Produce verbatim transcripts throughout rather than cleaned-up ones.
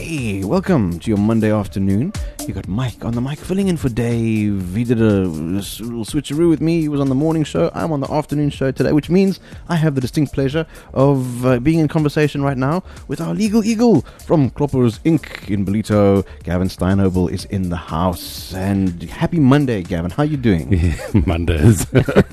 Hey, welcome to your Monday afternoon. You got Mike on the mic filling in for Dave. He did a little switcheroo with me. He was on the morning show. I'm on the afternoon show today, which means I have the distinct pleasure of uh, being in conversation right now with our legal eagle from Kloppers Incorporated in Ballito. Gavin Steinhobel is in the house. And happy Monday, Gavin. How you doing? Yeah, Mondays.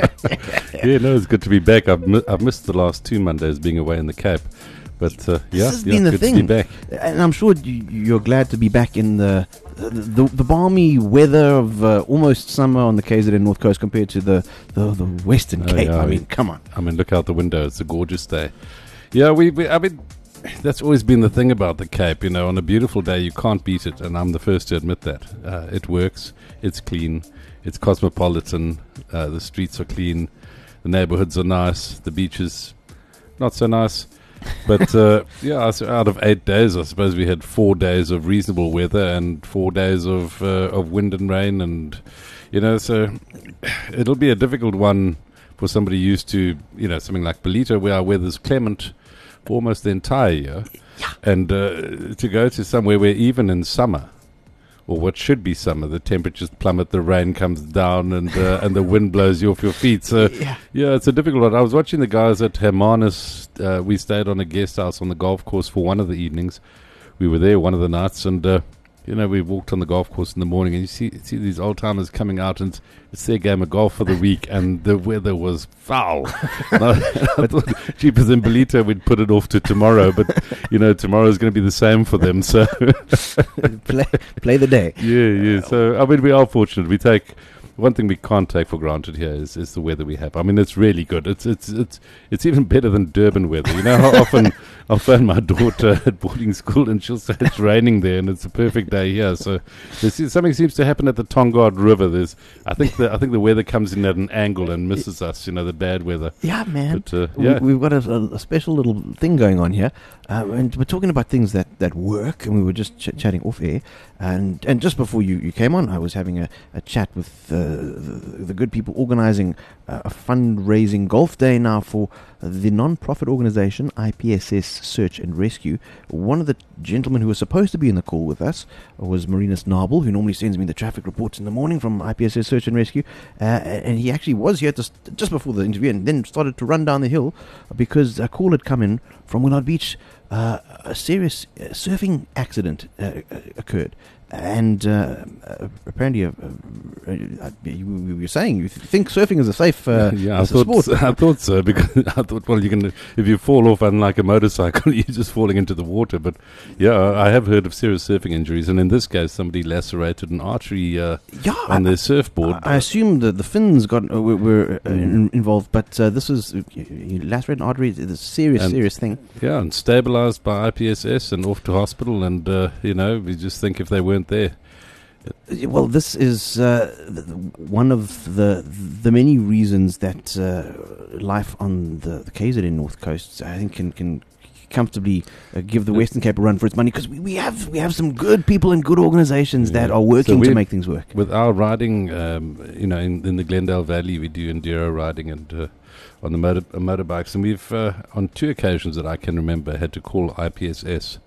Yeah, no, it's good to be back. I've, mi- I've missed the last two Mondays being away in the Cape. But uh, yeah, this has yeah, been the good thing. to be back. And I'm sure you, you're glad to be back in the the, the balmy weather of uh, almost summer on the K Z N North Coast compared to the, the, the Western Oh, Cape. yeah, I I mean, mean- come on. I mean, look out the window. It's a gorgeous day. Yeah, we, we I mean, that's always been the thing about the Cape. You know, on a beautiful day, you can't beat it. And I'm the first to admit that. Uh, it works. It's clean. It's cosmopolitan. Uh, the streets are clean. The neighborhoods are nice. The beaches, not so nice. But uh, yeah, so out of eight days, I suppose we had four days of reasonable weather and four days of uh, of wind and rain, and you know, so it'll be a difficult one for somebody used to, you know, something like Ballito, where our weather's clement for almost the entire year, and uh, to go to somewhere where even in summer, or what should be summer, the temperatures plummet, the rain comes down, and uh, and the wind blows you off your feet. So, Yeah. yeah, it's a difficult one. I was watching the guys at Hermanus. Uh, we stayed on a guest house on the golf course for one of the evenings. We were there one of the nights, and uh, you know, we walked on the golf course in the morning, and you see see these old timers coming out, and it's their game of golf for the week, and the weather was foul. And I, I thought, cheaper than Ballito, we'd put it off to tomorrow, but you know, tomorrow's going to be the same for them. So, play, play the day. yeah, yeah. So, I mean, we are fortunate. We take. One thing we can't take for granted here is, is the weather we have. I mean, it's really good. It's it's it's it's even better than Durban weather. You know how often I'll phone my daughter at boarding school and she'll say it's raining there and it's a perfect day here. So there's, something seems to happen at the Tongard River. There's I think the I think the weather comes in at an angle and misses us. You know, the bad weather. Yeah, man. But uh, yeah, We, we've got a, a, a special little thing going on here. Uh, and we're talking about things that, that work, and we were just ch- chatting off air. And and just before you, you came on, I was having a, a chat with uh, the, the good people organizing uh, a fundraising golf day now for the non-profit organization I P S S Search and Rescue. One of the gentlemen who was supposed to be in the call with us was Marinus Nabel, who normally sends me the traffic reports in the morning from I P S S Search and Rescue. Uh, and he actually was here to st- just before the interview, and then started to run down the hill because a call had come in from Willard Beach. Uh, a serious uh, surfing accident uh, uh, occurred, and uh, uh, apparently, uh, uh, uh, you, you were saying you th- think surfing is a safe uh, yeah, I as a thought sport. I thought so because I thought, well, you can if you fall off unlike a motorcycle, you're just falling into the water. But yeah, I have heard of serious surfing injuries, and in this case, somebody lacerated an artery uh, Yeah, on I, their surfboard. I assume that the fins got uh, were, were uh, in, involved, but uh, this is uh, you lacerated an artery. It's a serious, And- serious thing. Yeah, and stabilized by I P S S and off to hospital, and uh, you know, we just think if they weren't there. Well, this is uh, th- one of the the many reasons that uh, life on the, the K Z N North Coast, I think, can can comfortably uh, give the Western Cape a run for its money, because we, we have we have some good people and good organizations that Yeah. are working So to we- make things work. With our riding, um, you know, in, in the Glendale Valley, we do enduro riding and uh, on the motor, uh, motorbikes, and we've uh, on two occasions that I can remember had to call I P S S.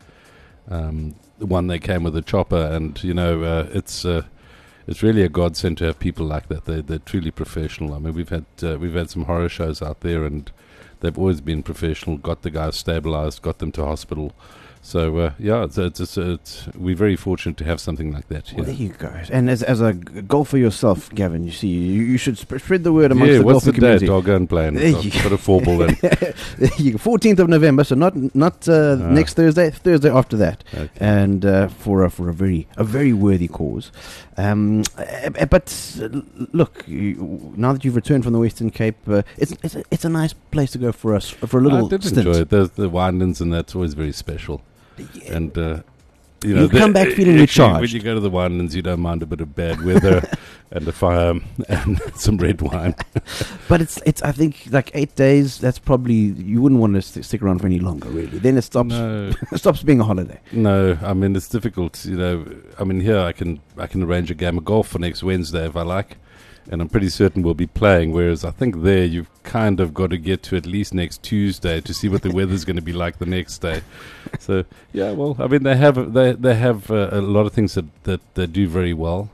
Um, the one they came with a chopper, and you know, uh, it's uh, it's really a godsend to have people like that. They they're truly professional. I mean, we've had uh, we've had some horror shows out there, and they've always been professional. Got the guys stabilized, got them to hospital. So uh, yeah, it's, it's, it's, it's we're very fortunate to have something like that here. Well, there you go. And as as a g- golfer yourself, Gavin, you see, you, you should sp- spread the word amongst Yeah, the what's the golfing date? community. I'll go and play and There I'll you put a four ball in. fourteenth of November, so not not uh, Ah. next Thursday, Thursday after that, Okay. and uh, for a, for a very a very worthy cause. Um, uh, but uh, look, you, now that you've returned from the Western Cape, uh, it's it's a, it's a nice place to go for us for a little I did stint. enjoy it. The, the winelands and that's always very special. Yeah. And uh, you know, You come back feeling actually, recharged. When you go to the winelands, you don't mind a bit of bad weather and a fire and some red wine. But it's it's I think like eight days. That's probably, you wouldn't want to st- stick around for any longer, really. Then it stops No, it stops being a holiday. no. I mean, it's difficult. You know, I mean, here I can I can arrange a game of golf for next Wednesday if I like. and I'm pretty certain we'll be playing. Whereas I think there you've kind of got to get to at least next Tuesday to see what the weather's going to be like the next day. So yeah, well, I mean they have they they have uh, a lot of things that that they do very well,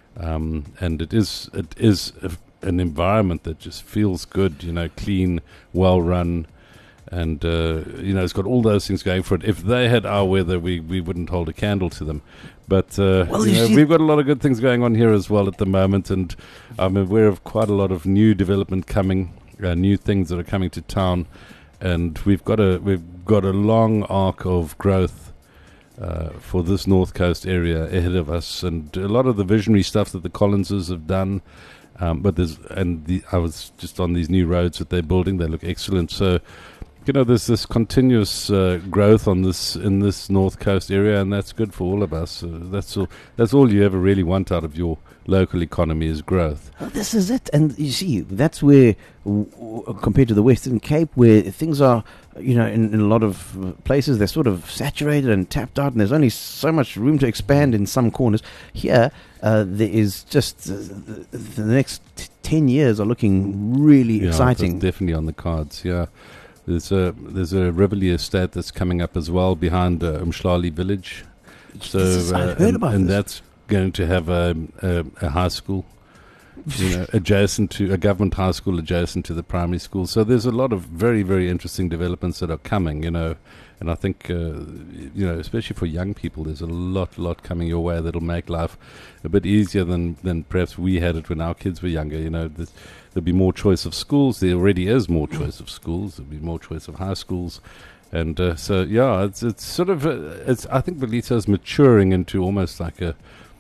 um, and it is it is a, an environment that just feels good. You know, clean, well run. And, uh, you know, it's got all those things going for it. If they had our weather, we, we wouldn't hold a candle to them. But, uh, well, you you know, see, we've got a lot of good things going on here as well at the moment. And I'm aware of quite a lot of new development coming, uh, new things that are coming to town. And we've got a, we've got a long arc of growth uh, for this North Coast area ahead of us. And a lot of the visionary stuff that the Collinses have done. Um, but there's, and the, I was just on these new roads that they're building. They look excellent. So, you know, there's this continuous uh, growth on this in this North Coast area, and that's good for all of us. Uh, that's all. That's all you ever really want out of your local economy is growth. Well, this is it, and you see, that's where, w- w- compared to the Western Cape, where things are, you know, in, in a lot of places they're sort of saturated and tapped out, and there's only so much room to expand in some corners. Here, uh, there is just uh, the, the next t- ten years are looking really Yeah, exciting. that's definitely on the cards. Yeah. There's a there's a Rivoli estate that's coming up as well behind uh, Umhlali village. So This is- I've uh, heard and, about and this. that's going to have a, a, a high school, you know, adjacent to a government high school adjacent to the primary school. So there's a lot of very very interesting developments that are coming. You know, and I think uh, you know, especially for young people, there's a lot lot coming your way that'll make life a bit easier than than perhaps we had it when our kids were younger. You know. There's, There'll be more choice of schools. There already is more choice of schools. There'll be more choice of high schools, and uh, so yeah, it's it's sort of uh, it's. I think Ballito's maturing into almost like a,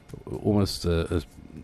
almost a, a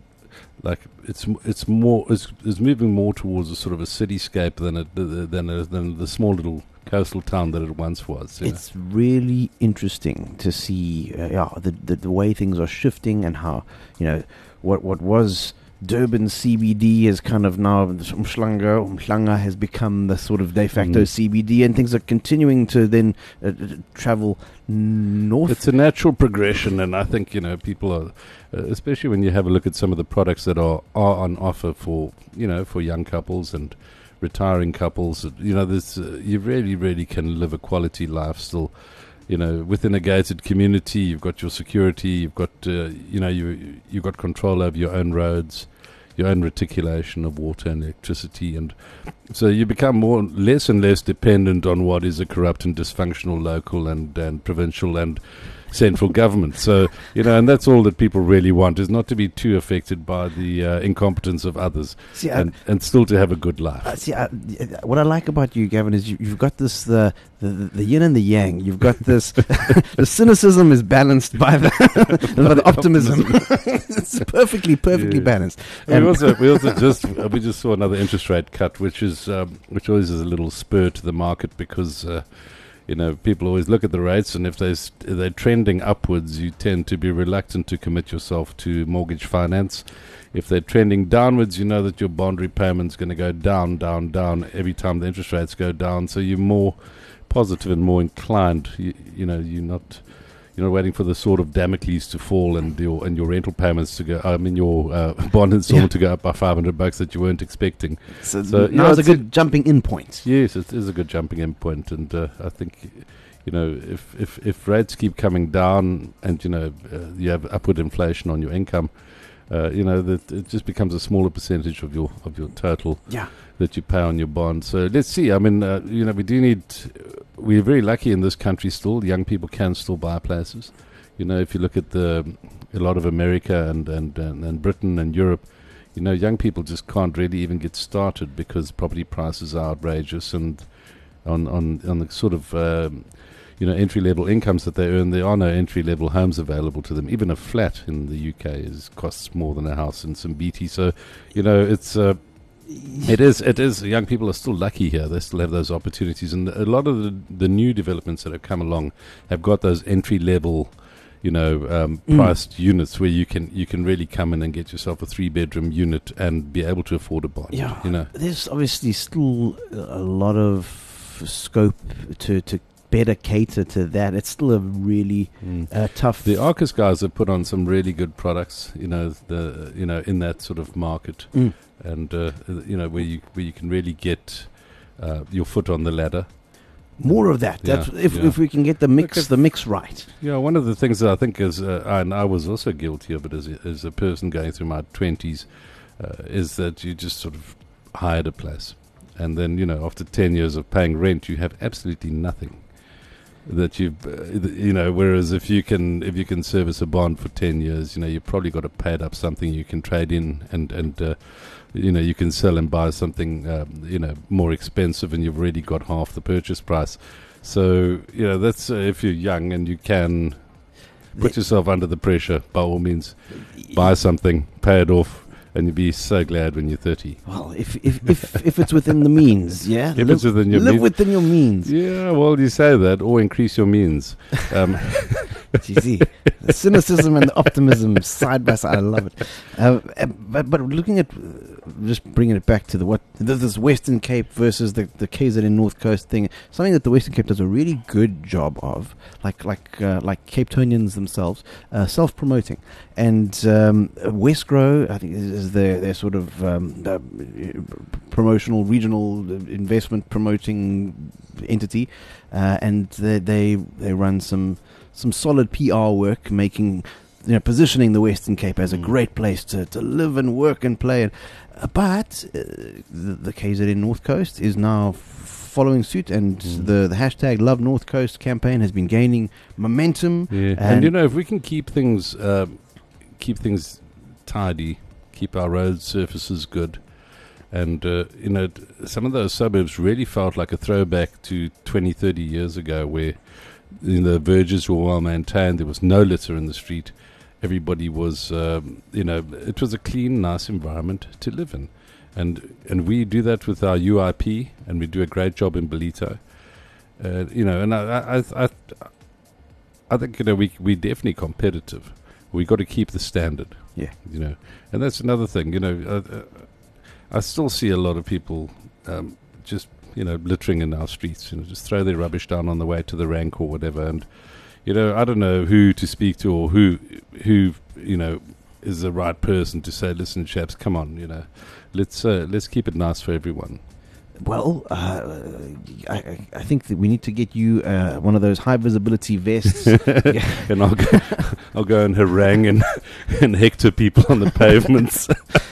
like it's it's more it's, it's moving more towards a sort of a cityscape than a, than a, than the small little coastal town that it once was. It's know. really interesting to see, uh, yeah, the, the the way things are shifting and how, you know, what what was Durban C B D is kind of now Umhlanga. Umhlanga has become the sort of de facto mm. C B D, and things are continuing to then uh, travel north. It's a natural progression, and I think, you know, people are, uh, especially when you have a look at some of the products that are, are on offer for, you know, for young couples and retiring couples. You know, there's uh, you really, really can live a quality life still. You know, within a gated community, you've got your security, you've got, uh, you know, you you've got control over your own roads, your own reticulation of water and electricity, and so you become more less and less dependent on what is a corrupt and dysfunctional local and, and provincial and central government. So, you know, and that's all that people really want, is not to be too affected by the uh, incompetence of others, see, and, I, and still to have a good life. Uh, see, I, what I like about you, Gavin, is you, you've got this, the, the the yin and the yang. You've got this, the cynicism is balanced by the, by the optimism. It's perfectly, perfectly yeah. balanced. And we also, we also just, uh, we just saw another interest rate cut, which is, um, which always is a little spur to the market, because, uh, you know, people always look at the rates, and if they're, st- if they're trending upwards, you tend to be reluctant to commit yourself to mortgage finance. If they're trending downwards, you know that your bond repayment's going to go down, down, down every time the interest rates go down. So you're more positive and more inclined. You, you know, you're not you're not waiting for the sword of Damocles to fall and your and your rental payments to go. I mean, your uh, bond installment yeah. to go up by five hundred bucks that you weren't expecting. So, so now it's a good a, jumping in point. Yes, it is a good jumping in point, and uh, I think, you know, if, if if rates keep coming down, and, you know, uh, you have upward inflation on your income, uh, you know, that it just becomes a smaller percentage of your of your total yeah. that you pay on your bond. So let's see. I mean, uh, you know, we do need. We're very lucky in this country still. Young people can still buy places. You know, if you look at the a lot of America and and, and, and Britain and Europe, you know, young people just can't really even get started because property prices are outrageous, and on on, on the sort of um, you know, entry level incomes that they earn, there are no entry level homes available to them. Even a flat in the U K is costs more than a house in Simbiti. So, you know, it's. Uh, It is, it is. Young people are still lucky here. They still have those opportunities. And a lot of the, the new developments that have come along have got those entry-level, you know, um, mm. priced units where you can you can really come in and get yourself a three-bedroom unit and be able to afford a bond. Yeah, you know. There's obviously still a lot of scope to, to better cater to that. It's still a really Mm. uh, tough. The Arcus guys have put on some really good products, you know, the you know in that sort of market, Mm. and uh, you know where you where you can really get uh, your foot on the ladder. More of that. Yeah, That's if yeah. if we can get the mix Look at- the mix right. Yeah, one of the things that I think is, uh, and I was also guilty of it as a, as a person going through my twenties, uh, is that you just sort of hired a place, and then you know after ten years of paying rent, you have absolutely nothing. That you, uh, you know, whereas if you can if you can service a bond for ten years, you know you've probably got to pay it up something you can trade in, and and uh, you know you can sell and buy something um, you know more expensive, and you've already got half the purchase price. So you know that's uh, if you're young and you can put The- yourself under the pressure, by all means, buy something, pay it off, and you'll be so glad when you're thirty. Well, if if if, if it's within the means, yeah. If live, it's within your live means. within your means. Yeah, well, you say that, or increase your means. Um, You see, the cynicism and the optimism side by side. I love it. Uh, uh, but but looking at uh, just bringing it back to the what th- this Western Cape versus the the K Z N North Coast thing, something that the Western Cape does a really good job of, like like uh, like Cape Townians themselves, uh, self promoting. And um, Westgrow, I think, is, is their their sort of um, uh, promotional regional investment promoting entity, uh, and they, they they run some. some solid P R work, making, you know, positioning the Western Cape as a Mm. great place to, to live and work and play. Uh, but uh, the, the K Z N North Coast is now f- following suit, and Mm. the, the hashtag Love North Coast campaign has been gaining momentum. yeah. and, And- you know, if we can keep things um, keep things tidy, keep our road surfaces good, and uh, you know, d- some of those suburbs really felt like a throwback to twenty, thirty years ago, where you know, the verges were well maintained. There was no litter in the street. Everybody was, um, you know, it was a clean, nice environment to live in, and and we do that with our U I P, and we do a great job in Belito. Uh, you know, and I, I, I, I think you know we we definitely competitive. We got to keep the standard. Yeah. You know, and that's another thing. You know, uh, uh, I still see a lot of people um, just. you know, littering in our streets, you know, just throw their rubbish down on the way to the rank or whatever. And, you know, I don't know who to speak to or who, who, you know, is the right person to say, listen, chaps, come on, you know, let's, uh, let's keep it nice for everyone. Well, uh, I, I- I think that we need to get you uh, one of those high visibility vests. And I'll go, I'll go and harangue and, and hector people on the pavements.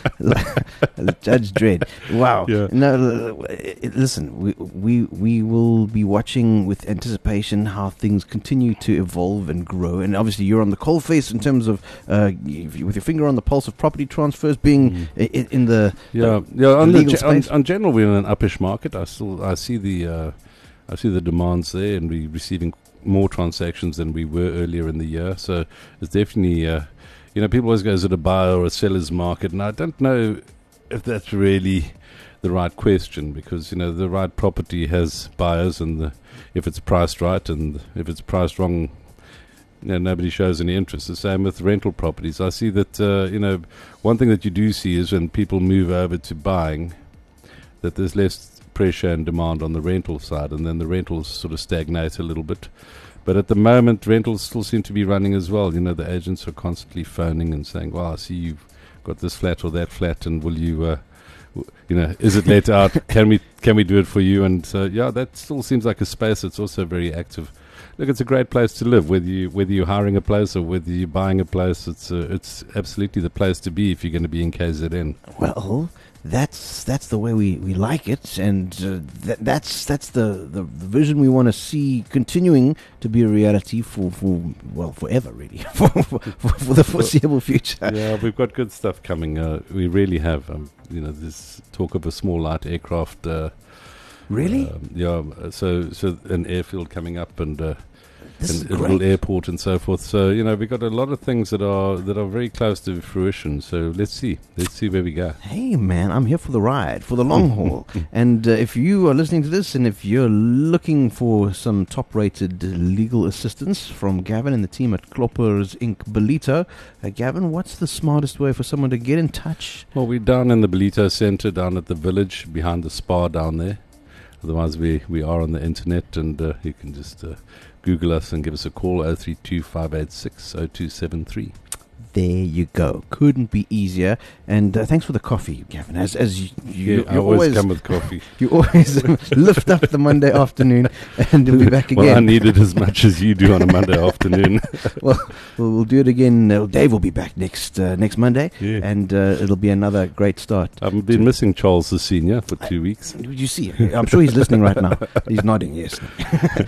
Judge Dredd. Wow. Yeah. No, l- l- listen, we, we we will be watching with anticipation how things continue to evolve and grow. And obviously, you're on the coalface in terms of uh, y- with your finger on the pulse of property transfers being Mm. i- i- in the Yeah, yeah. On, the the legal ge- on, space. on general, we're in an uppish market. I still, I see the, uh, I see the demands there, and we're receiving more transactions than we were earlier in the year. So it's definitely, uh, you know, people always go, is it a buyer or a seller's market? And I don't know if that's really the right question, because you know the right property has buyers, and the, if it's priced right, and if it's priced wrong, you know, nobody shows any interest. The same with rental properties. I see that, uh, you know, one thing that you do see is when people move over to buying, that there's less pressure and demand on the rental side, and then the rentals sort of stagnate a little bit. But at the moment, rentals still seem to be running as well. You know, the agents are constantly phoning and saying, well, I see you've got this flat or that flat, and will you, uh, w- you know, is it let out? Can we can we do it for you? And so, yeah, that still seems like a space that's also very active. Look, it's a great place to live. Whether you whether you're hiring a place or whether you're buying a place, it's uh, it's absolutely the place to be if you're going to be in K Z N. well. That's that's the way we, we like it, and uh, th- that's that's the, the, the vision we want to see continuing to be a reality for, for well forever, really, for, for, for the foreseeable future. Yeah, we've got good stuff coming. Uh, we really have. Um, you know, there's talk of a small light aircraft. Uh, Really, Um, yeah. uh, So so an airfield coming up, and uh, this is and a little great. airport and so forth. So you know, we've got a lot of things that are that are very close to fruition. So let's see, let's see where we go. Hey man, I'm here for the ride, for the long haul. And uh, if you are listening to this, and if you're looking for some top-rated legal assistance from Gavin and the team at Kloppers Incorporated. Belito, uh, Gavin, what's the smartest way for someone to get in touch? Well, we're down in the Belito Centre, down at the village behind the spa down there. Otherwise, we, we are on the internet, and uh, you can just uh, Google us and give us a call, oh three two, five eight six, oh two seven three. There you go. Couldn't be easier. And uh, thanks for the coffee, Gavin. As as you, you, Yeah, you I always, always come with coffee. you always lift up the Monday afternoon, and we'll be back again. Well, I need it as much as you do on a Monday afternoon. well, we'll we'll do it again. Uh, Dave will be back next uh, next Monday, Yeah. and uh, it'll be another great start. I've been missing Charles the Senior for two weeks. You see, I'm sure he's listening right now. He's nodding yes.